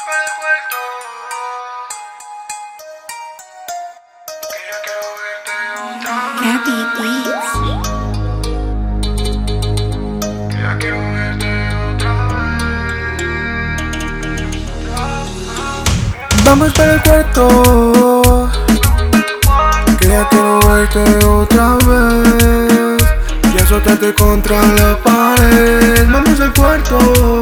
pa'l cuarto. Que ya quiero verte otra vez. Happy Beats. Que ya quiero verte otra vez. Vamos para el cuarto, que ya quiero verte otra vez. Y azótate contra la pared. Vamos al cuarto,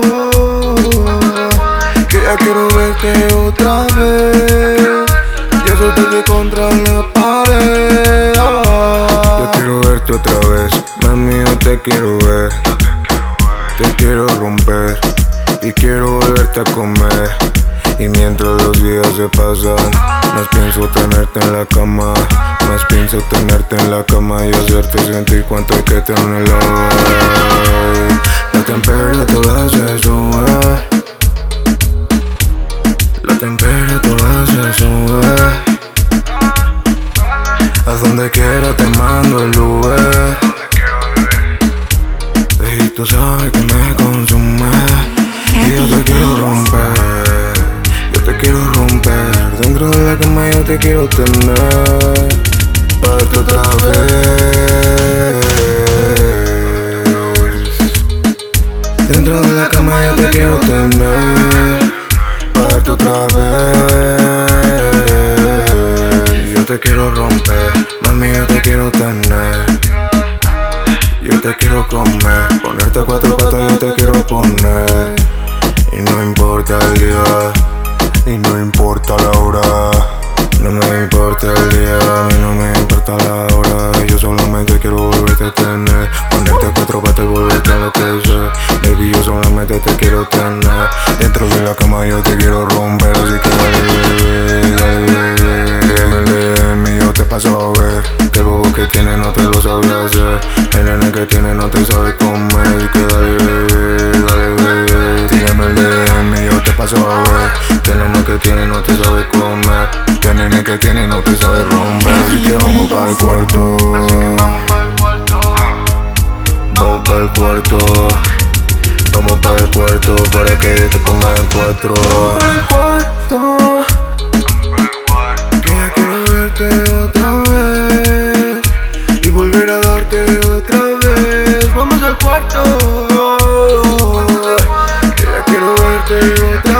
que ya quiero verte otra vez. Y azótate contra la pared. Yo quiero verte otra vez, mami, yo te quiero ver. Te quiero romper y quiero volverte a comer. Y mientras los días se pasan, más pienso tenerte en la cama. Más pienso tenerte en la cama y hacerte sentir cuánto hay que tenerlo. La temperatura se sube. La temperatura se sube. A donde quiera te mando el Uber. Y tú sabes que me consume. Y yo te quiero romper. Te quiero romper, dentro de la cama yo te quiero tener. Parte otra vez. Dentro de la cama yo te quiero tener. Parte otra vez. Yo te quiero romper, mami, yo te quiero tener. Yo te quiero comer, ponerte a cuatro patas yo te quiero poner. Y no importa el día, y no importa la hora. No me importa el día, a mí no me importa la hora. Yo solamente quiero volverte a tener. Ponerte a cuatro patas y volverte a enloquecer. Baby, yo solamente te quiero tener. Dentro de la cama yo te quiero romper. Así que dale, yo te paso a ver. Que el bobo que tiene no te lo sabe hacer. El nene que tiene no te sabe comer. Así que dale, dígame el DM, yo te paso a ver. Que el nene que tiene no te sabe comer. Que el nene que tiene no te sabe romper. Así que vamos para el cuarto. Vamos para el cuarto. Vamos para el cuarto para que te ponga en cuatro. Vamos para el cuarto, que ya quiero verte otra vez y volver a darte otra vez. Vamos al cuarto, que ya quiero verte otra vez.